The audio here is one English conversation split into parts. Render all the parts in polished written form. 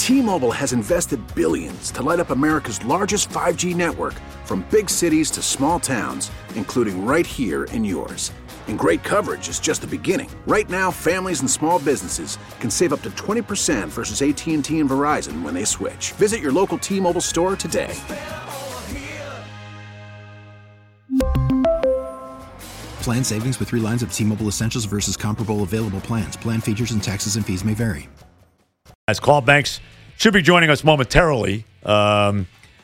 T-Mobile has invested billions to light up America's largest 5G network, from big cities to small towns, including right here in yours. And great coverage is just the beginning. Right now, families and small businesses can save up to 20% versus AT&T and Verizon when they switch. Visit your local T-Mobile store today. Plan savings with 3 lines of T-Mobile Essentials versus comparable available plans. Plan features and taxes and fees may vary. As Carl Banks should be joining us momentarily. The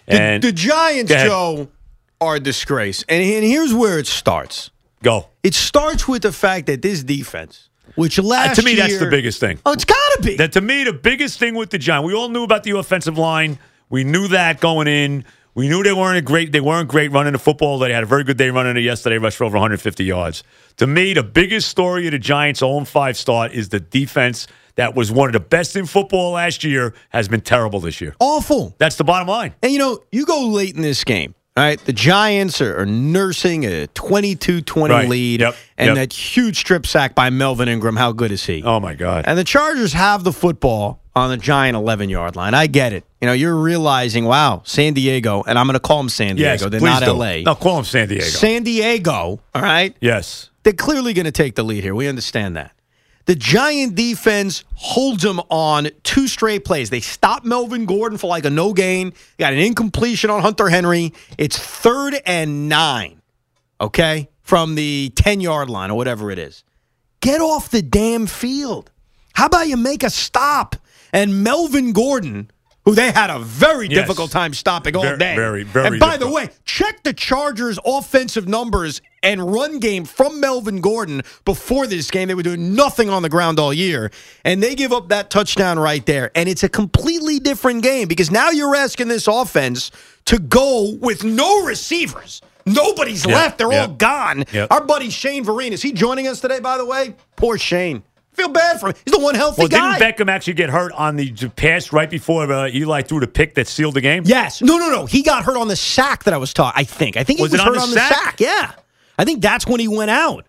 Giants, Joe, are a disgrace. And here's where it starts. Go. It starts with the fact that this defense, which last to me, year, that's the biggest thing. Oh, it's got to be. To me, the biggest thing with the Giants, we all knew about the offensive line. We knew that going in. We knew they weren't great running the football. They had a very good day running it yesterday, rushed for over 150 yards. To me, the biggest story of the Giants' 0-5 start is the defense that was one of the best in football last year has been terrible this year. Awful. That's the bottom line. And, you go late in this game. All right, the Giants are nursing a 22-20 lead, and that huge strip sack by Melvin Ingram. How good is he? Oh, my God. And the Chargers have the football on the Giant 11-yard line. I get it. You're realizing, wow, San Diego, and I'm going to call them San Diego. Yes, they're not L.A. No, call them San Diego. San Diego, all right? Yes. They're clearly going to take the lead here. We understand that. The Giant defense holds them on 2 straight plays. They stop Melvin Gordon for like a no gain. Got an incompletion on Hunter Henry. It's 3rd and 9, okay, from the 10-yard line or whatever it is. Get off the damn field. How about you make a stop? And Melvin Gordon, who they had a very difficult time stopping all day. Very, very And by difficult. the way, check the Chargers' offensive numbers and run game from Melvin Gordon before this game. They were doing nothing on the ground all year. And they give up that touchdown right there. And it's a completely different game because now you're asking this offense to go with no receivers. Nobody's left. They're all gone. Our buddy Shane Vereen, is he joining us today, by the way? Poor Shane. Feel bad for him. He's the one healthy guy. Didn't Beckham actually get hurt on the pass right before Eli threw the pick that sealed the game? Yes. No. He got hurt on the sack that I was talking. I think he was hurt on the sack. Yeah. I think that's when he went out.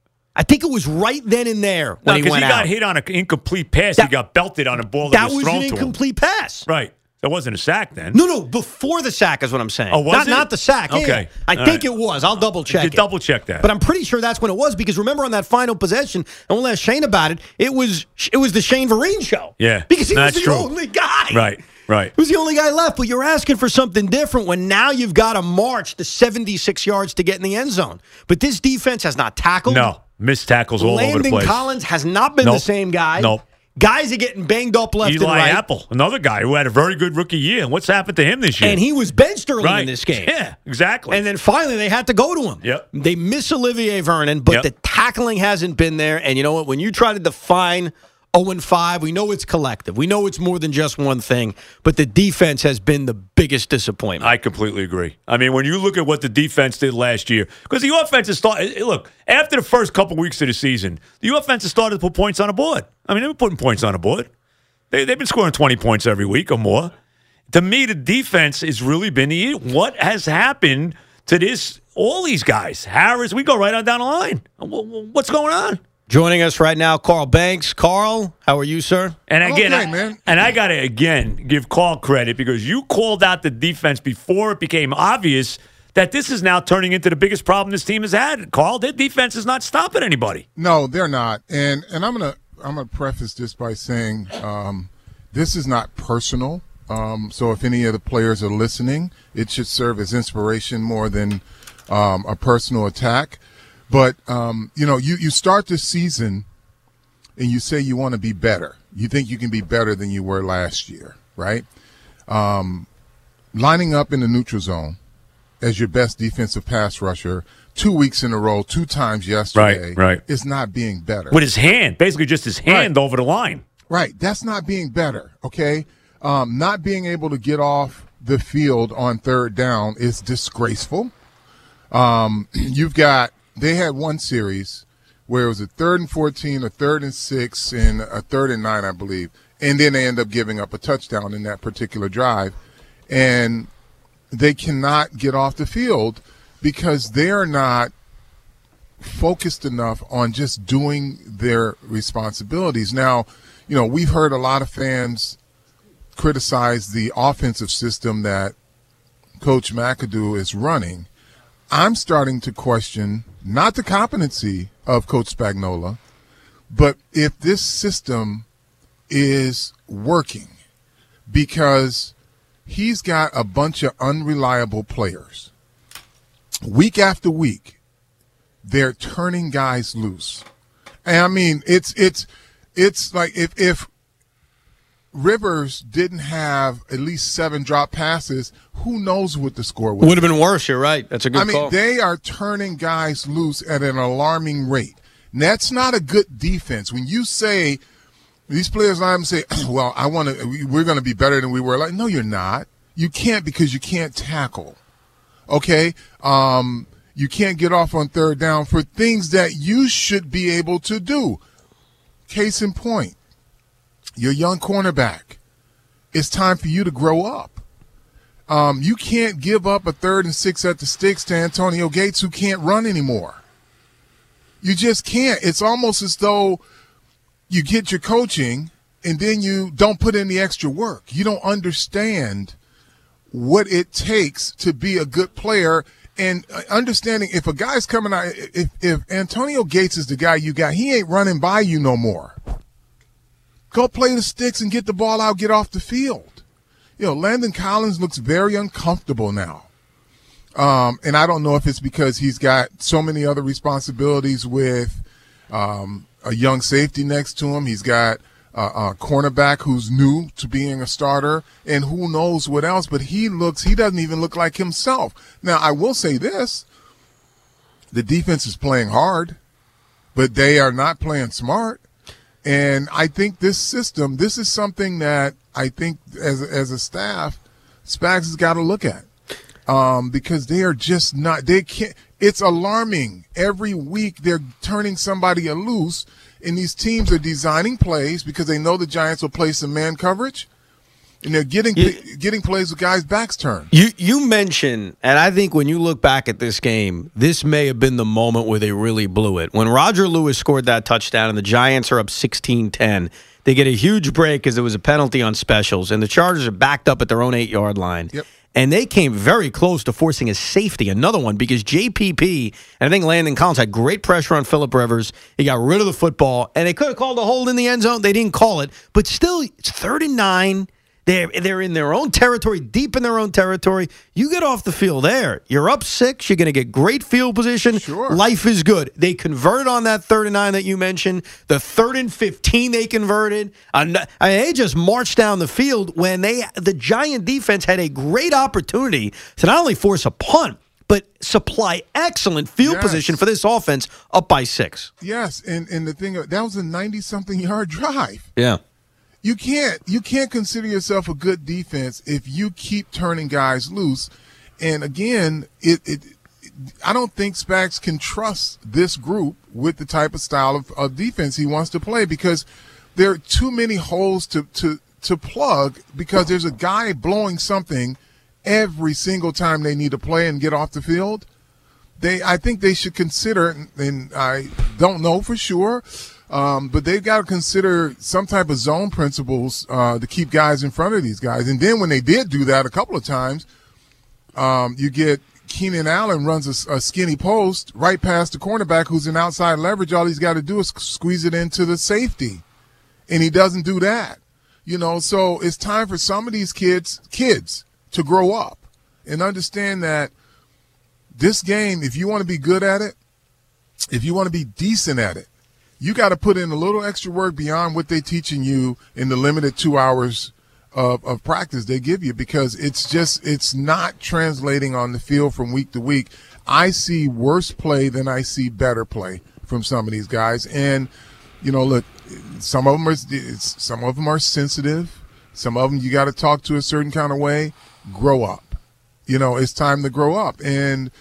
I think it was right then and there when he went out. Because he got hit on an incomplete pass. He got belted on a ball that was thrown to him. That was an incomplete pass. Right. That wasn't a sack then. No, before the sack is what I'm saying. Oh, was it? Not the sack. Okay. Yeah. I think it was. I'll double check it. Double check that. But I'm pretty sure that's when it was because remember on that final possession, and we'll ask Shane about it, it was the Shane Vereen show. Yeah. Because he was the only guy. Right. He was the only guy left, but you're asking for something different when now you've got to march the 76 yards to get in the end zone. But this defense has not tackled. No. Missed tackles all over the place. Landon Collins has not been the same guy. Nope. Guys are getting banged up left and right. Eli Apple, another guy who had a very good rookie year. And what's happened to him this year? And he was benched early in this game. Yeah, exactly. And then finally they had to go to him. Yep. They miss Olivier Vernon, but the tackling hasn't been there. And you know what? When you try to define 0-5, we know it's collective. We know it's more than just one thing. But the defense has been the biggest disappointment. I completely agree. I mean, when you look at what the defense did last year, because the offense has started. Look, after the first couple weeks of the season, the offense has started to put points on the board. I mean, they've been putting points on the board. They've been scoring 20 points every week or more. To me, the defense has really been the what has happened to this. All these guys, Harris, we go right on down the line. What's going on? Joining us right now, Carl Banks. Carl, how are you, sir? And again, man. I got to again give Carl credit because you called out the defense before it became obvious that this is now turning into the biggest problem this team has had. Carl, their defense is not stopping anybody. No, they're not. And I'm gonna preface this by saying this is not personal. So if any of the players are listening, it should serve as inspiration more than a personal attack. But, you start this season and you say you want to be better. You think you can be better than you were last year, right? Lining up in the neutral zone as your best defensive pass rusher 2 weeks in a row, 2 times yesterday, is not being better. With his hand, basically just his hand over the line. Right. That's not being better, okay? Not being able to get off the field on 3rd down is disgraceful. They had one series where it was a 3rd and 14, a 3rd and 6, and a 3rd and 9, I believe. And then they end up giving up a touchdown in that particular drive. And they cannot get off the field because they're not focused enough on just doing their responsibilities. Now, we've heard a lot of fans criticize the offensive system that Coach McAdoo is running. I'm starting to question not the competency of Coach Spagnuolo, but if this system is working, because he's got a bunch of unreliable players. Week after week, they're turning guys loose. And I mean, it's like if Rivers didn't have at least 7 drop passes, who knows what the score would have been worse. You're right. That's a good call. They are turning guys loose at an alarming rate. And that's not a good defense. When you say these players line and say, "Well, we're going to be better than we were," like, no, you're not. You can't, because you can't tackle. Okay, you can't get off on third down for things that you should be able to do. Case in point. Your young cornerback, it's time for you to grow up. You can't give up a 3rd and 6 at the sticks to Antonio Gates, who can't run anymore. You just can't. It's almost as though you get your coaching and then you don't put in the extra work. You don't understand what it takes to be a good player, and understanding if a guy's coming out, if Antonio Gates is the guy you got, he ain't running by you no more. Go play the sticks and get the ball out, get off the field. Landon Collins looks very uncomfortable now. And I don't know if it's because he's got so many other responsibilities with a young safety next to him. He's got a cornerback who's new to being a starter, and who knows what else. But he doesn't even look like himself. Now, I will say this. The defense is playing hard, but they are not playing smart. And I think this system, this is something that I think as a staff, Spags has got to look at, because they are just not – they can't – it's alarming. Every week they're turning somebody loose, and these teams are designing plays because they know the Giants will play some man coverage, and they're getting plays with guys' backs turned. You mentioned, and I think when you look back at this game, this may have been the moment where they really blew it. When Roger Lewis scored that touchdown and the Giants are up 16-10, they get a huge break because there was a penalty on specials, and the Chargers are backed up at their own 8-yard line. Yep. And they came very close to forcing a safety, another one, because JPP, and I think Landon Collins had great pressure on Phillip Rivers. He got rid of the football, and they could have called a hold in the end zone. They didn't call it. But still, it's 3rd and 9. They're in their own territory, deep in their own territory. You get off the field there. You're up 6. You're going to get great field position. Sure. Life is good. They converted on that 3rd and 9 that you mentioned. The 3rd and 15 they converted. They just marched down the field when the Giant defense had a great opportunity to not only force a punt, but supply excellent field position for this offense up by 6. Yes, and the thing, that was a 90-something yard drive. Yeah. You can't consider yourself a good defense if you keep turning guys loose. And again, I don't think Spags can trust this group with the type of style of defense he wants to play, because there are too many holes to plug, because there's a guy blowing something every single time they need to play and get off the field. I think they should consider, and I don't know for sure, but they've got to consider some type of zone principles to keep guys in front of these guys. And then when they did do that a couple of times, you get Keenan Allen runs a skinny post right past the cornerback who's in outside leverage. All he's got to do is squeeze it into the safety, and he doesn't do that. So it's time for some of these kids to grow up and understand that this game, if you want to be good at it, if you want to be decent at it, you got to put in a little extra work beyond what they're teaching you in the limited 2 hours of practice they give you, because it's not translating on the field from week to week. I see worse play than I see better play from some of these guys. And, look, some of them are sensitive. Some of them you got to talk to a certain kind of way. Grow up. It's time to grow up. And,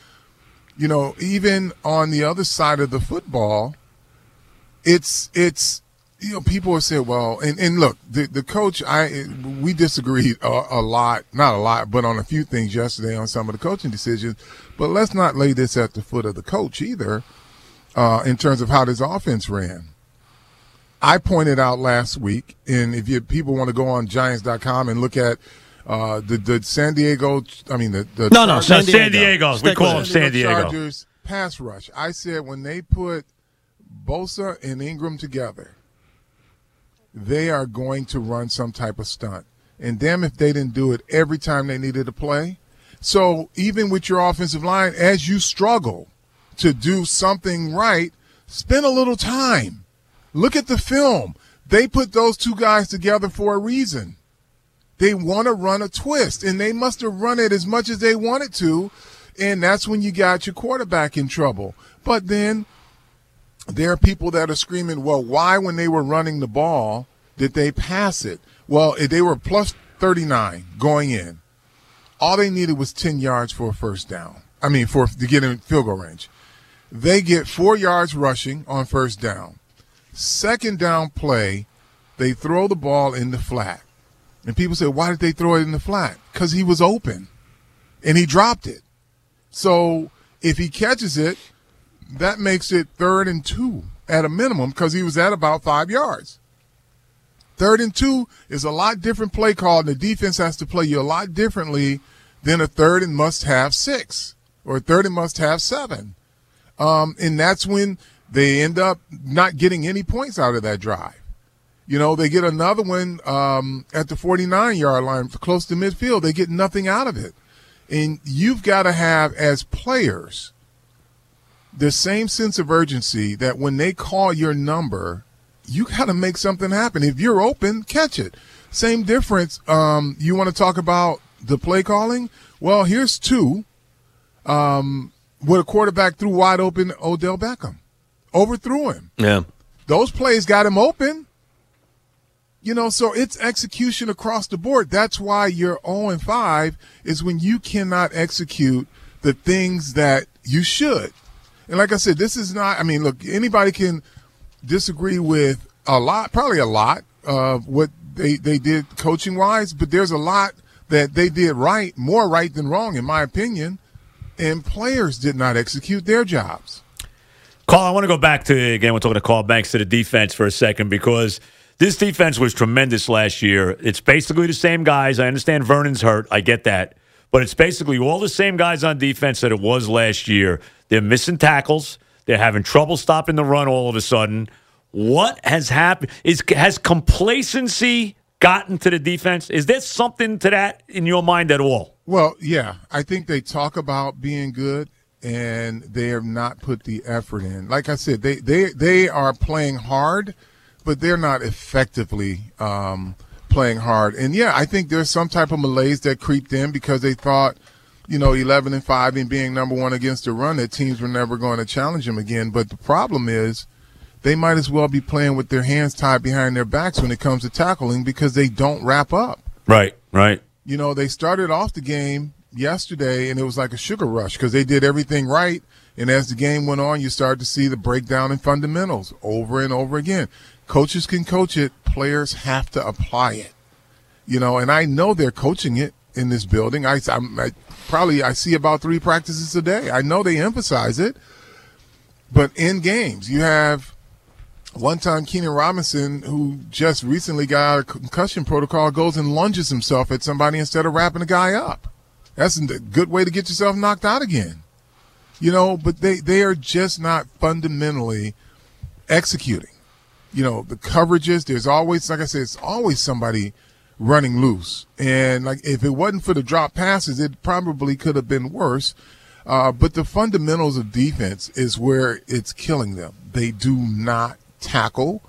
even on the other side of the football, it's people will say, well, and look, the coach, we disagreed a lot, not a lot, but on a few things yesterday on some of the coaching decisions. But let's not lay this at the foot of the coach either, in terms of how this offense ran. I pointed out last week, and if people want to go on Giants.com and look at the San Diego, San Diego. We call them San Diego Chargers pass rush. I said when they put Bosa and Ingram together, they are going to run some type of stunt. And damn if they didn't do it every time they needed to play. So even with your offensive line, as you struggle to do something right, spend a little time. Look at the film. They put those two guys together for a reason. They want to run a twist, and they must have run it as much as they wanted to, and that's when you got your quarterback in trouble. But then there are people that are screaming, well, why when they were running the ball did they pass it? Well, they were plus 39 going in. All they needed was 10 yards for a first down. To get in field goal range. They get 4 yards rushing on first down. Second down play, they throw the ball in the flat. And people say, why did they throw it in the flat? Because he was open, and he dropped it. So if he catches it, that makes it 3rd and 2 at a minimum because he was at about 5 yards. 3rd and 2 is a lot different play call, and the defense has to play you a lot differently than a 3rd and must have 6 or a 3rd and must have 7. And that's when they end up not getting any points out of that drive. They get another one at the 49-yard line, close to midfield. They get nothing out of it. And you've got to have, as players, the same sense of urgency that when they call your number, you got to make something happen. If you're open, catch it. Same difference. You want to talk about the play calling? Well, here's 2. With a quarterback threw wide open Odell Beckham. Overthrew him. Yeah. Those plays got him open. So it's execution across the board. That's why you're 0-5 is when you cannot execute the things that you should. And like I said, this is not – look, anybody can disagree with probably a lot of what they did coaching-wise, but there's a lot that they did right, more right than wrong in my opinion, and players did not execute their jobs. Carl, I want to go back to, again, we're talking to Carl Banks, to the defense for a second because – this defense was tremendous last year. It's basically the same guys. I understand Vernon's hurt. I get that. But it's basically all the same guys on defense that it was last year. They're missing tackles. They're having trouble stopping the run all of a sudden. What has happened? Has complacency gotten to the defense? Is there something to that in your mind at all? Well, yeah. I think they talk about being good, and they have not put the effort in. Like I said, they are playing hard, but they're not effectively playing hard. And, yeah, I think there's some type of malaise that creeped in because they thought, 11-5 and being number 1 against the run, that teams were never going to challenge them again. But the problem is they might as well be playing with their hands tied behind their backs when it comes to tackling because they don't wrap up. Right. They started off the game yesterday, and it was like a sugar rush because they did everything right. And as the game went on, you started to see the breakdown in fundamentals over and over again. Coaches can coach it. Players have to apply it. And I know they're coaching it in this building. I see about 3 practices a day. I know they emphasize it. But in games, you have one time Keenan Robinson, who just recently got out of concussion protocol, goes and lunges himself at somebody instead of wrapping the guy up. That's a good way to get yourself knocked out again. But they are just not fundamentally executing. The coverages, there's always, like I said, it's always somebody running loose. And like if it wasn't for the drop passes, it probably could have been worse. But the fundamentals of defense is where it's killing them. They do not tackle.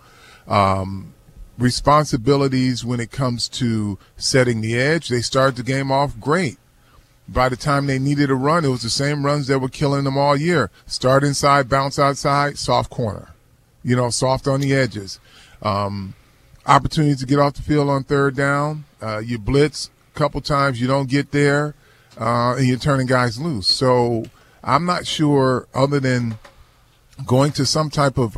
Responsibilities when it comes to setting the edge, they start the game off great. By the time they needed a run, it was the same runs that were killing them all year. Start inside, bounce outside, soft corner. Soft on the edges. Opportunities to get off the field on 3rd down. You blitz a couple times, you don't get there, and you're turning guys loose. So I'm not sure, other than going to some type of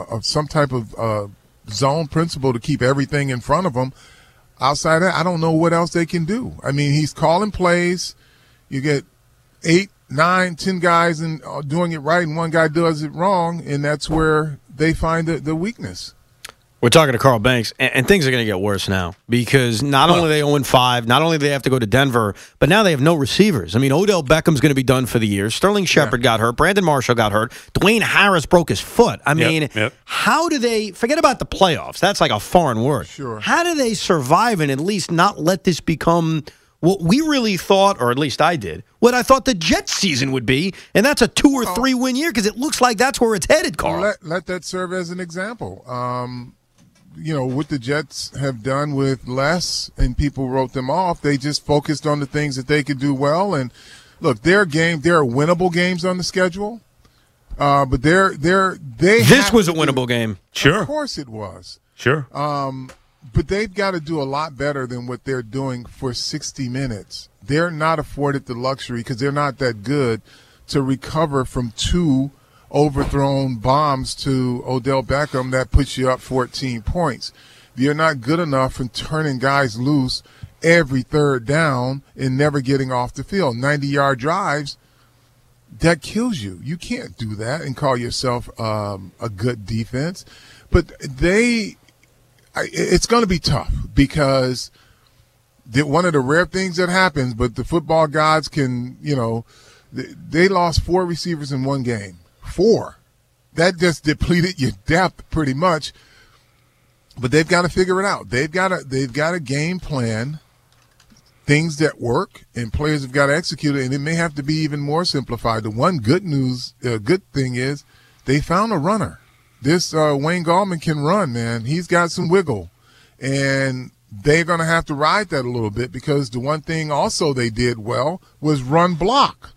zone principle to keep everything in front of them. Outside that, I don't know what else they can do. He's calling plays. You get 8, 9, 10 guys and doing it right, and one guy does it wrong, and that's where they find the weakness. We're talking to Carl Banks, and things are going to get worse now because not only are they 0-5, not only do they have to go to Denver, but now they have no receivers. I mean, Odell Beckham's going to be done for the year. Sterling Shepard got hurt. Brandon Marshall got hurt. Dwayne Harris broke his foot. I mean, how do they – forget about the playoffs. That's like a foreign word. Sure. How do they survive and at least not let this become what we really thought, or at least I did, what I thought the Jets season would be, and that's a 2 or 3 win year because it looks like that's where it's headed, Carl. Let that serve as an example. What the Jets have done with less and people wrote them off, they just focused on the things that they could do well. And look, there are winnable games on the schedule, but this was a winnable game. Sure. Of course it was. Sure. But they've got to do a lot better than what they're doing for 60 minutes. They're not afforded the luxury because they're not that good to recover from 2 overthrown bombs to Odell Beckham that puts you up 14 points. You're not good enough in turning guys loose every third down and never getting off the field. 90-yard drives, that kills you. You can't do that and call yourself a good defense. But it's going to be tough because one of the rare things that happens, but the football gods can, they lost 4 receivers in one game. 4. That just depleted your depth pretty much. But they've got to figure it out. They've got a game plan, things that work, and players have got to execute it. And it may have to be even more simplified. The one good thing is they found a runner. This Wayne Gallman can run, man. He's got some wiggle, and they're going to have to ride that a little bit because the one thing also they did well was run block.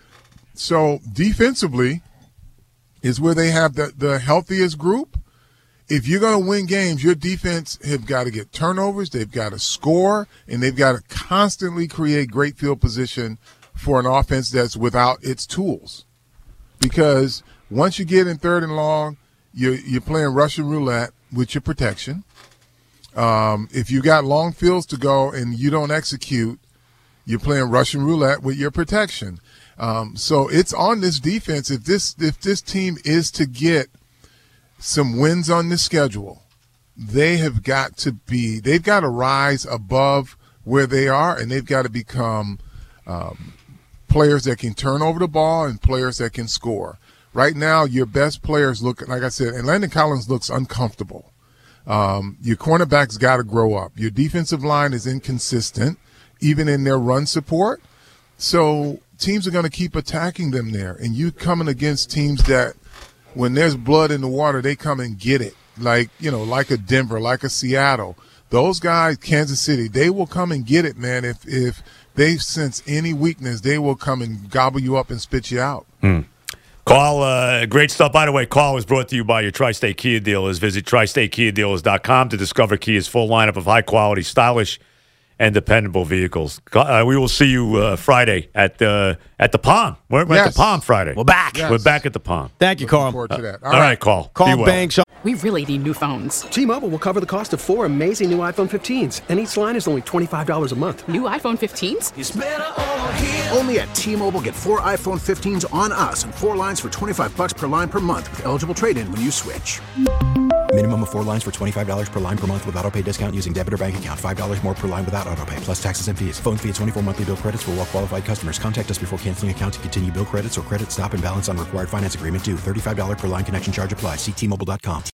So defensively is where they have the healthiest group. If you're going to win games, your defense have got to get turnovers, they've got to score, and they've got to constantly create great field position for an offense that's without its tools. Because once you get in 3rd and long, you're playing Russian roulette with your protection. If you got long fields to go and you don't execute, you're playing Russian roulette with your protection. So it's on this defense. If this team is to get some wins on the schedule, they've got to rise above where they are, and they've got to become players that can turn over the ball and players that can score. Right now, your best players look, like I said, and Landon Collins looks uncomfortable. Your cornerbacks got to grow up. Your defensive line is inconsistent, even in their run support. So teams are going to keep attacking them there, and you coming against teams that when there's blood in the water, they come and get it, like a Denver, like a Seattle. Those guys, Kansas City, they will come and get it, man. If they sense any weakness, they will come and gobble you up and spit you out. Carl, great stuff. By the way, Carl was brought to you by your Tri-State Kia dealers. Visit TriStateKiaDealers.com to discover Kia's full lineup of high-quality, stylish, and dependable vehicles. We will see you Friday at the Palm. We're at the Palm Friday. We're back. Yes. We're back at the Palm. Thank you, Carl. Looking forward to that. All right, Carl. Carl Banks. We really need new phones. T-Mobile will cover the cost of 4 amazing new iPhone 15s, and each line is only $25 a month. New iPhone 15s? It's better over here. Only at T-Mobile, get 4 iPhone 15s on us and 4 lines for $25 per line per month with eligible trade-in when you switch. Minimum of 4 lines for $25 per line per month with autopay discount using debit or bank account. $5 more per line without autopay, plus taxes and fees. Phone fee at 24 monthly bill credits for well-qualified customers. Contact us before canceling account to continue bill credits or credit stop and balance on required finance agreement due. $35 per line connection charge applies. See T-Mobile.com.